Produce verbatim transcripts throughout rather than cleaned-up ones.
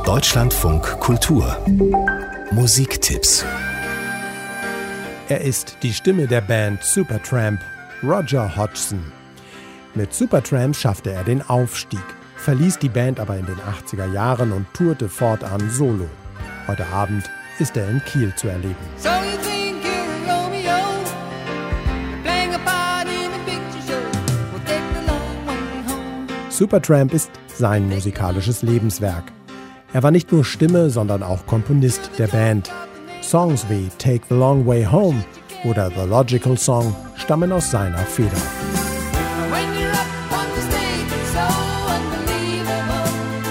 Deutschlandfunk Kultur Musiktipps. Er ist die Stimme der Band Supertramp, Roger Hodgson. Mit Supertramp schaffte er den Aufstieg, verließ die Band aber in den achtziger Jahren und tourte fortan solo. Heute Abend ist er in Kiel zu erleben. So you think you're Romeo, playing a part in a picture show, we'll take the long way home. Supertramp ist sein musikalisches Lebenswerk. Er war nicht nur Stimme, sondern auch Komponist der Band. Songs wie Take the Long Way Home oder The Logical Song stammen aus seiner Feder. When you're up on the stage, it's so unbelievable,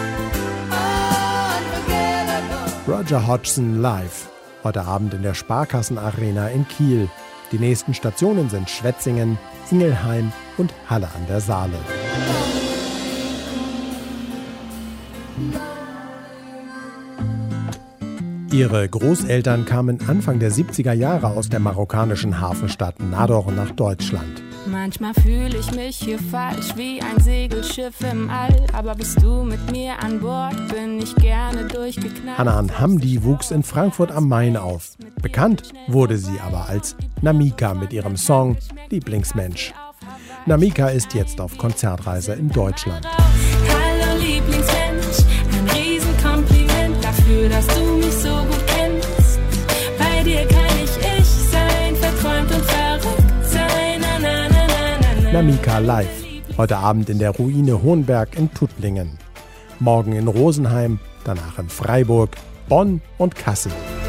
unforgettable. Roger Hodgson live, heute Abend in der Sparkassen-Arena in Kiel. Die nächsten Stationen sind Schwetzingen, Ingelheim und Halle an der Saale. Ihre Großeltern kamen Anfang der siebziger Jahre aus der marokkanischen Hafenstadt Nador nach Deutschland. Manchmal fühle ich mich hier falsch wie ein Segelschiff im All, aber bist du mit mir an Bord, bin ich gerne durchgeknallt. Hanan Hamdi wuchs in Frankfurt am Main auf. Bekannt wurde sie aber als Namika mit ihrem Song Lieblingsmensch. Namika ist jetzt auf Konzertreise in Deutschland. Hallo Lieblingsmensch, ein Riesenkompliment dafür, dass du mich so gut kennst. Bei dir kann ich ich sein, verträumt und verrückt sein. Na, na, na, na, na. Namika live, heute Abend in der Ruine Hohenberg in Tuttlingen. Morgen in Rosenheim, danach in Freiburg, Bonn und Kassel.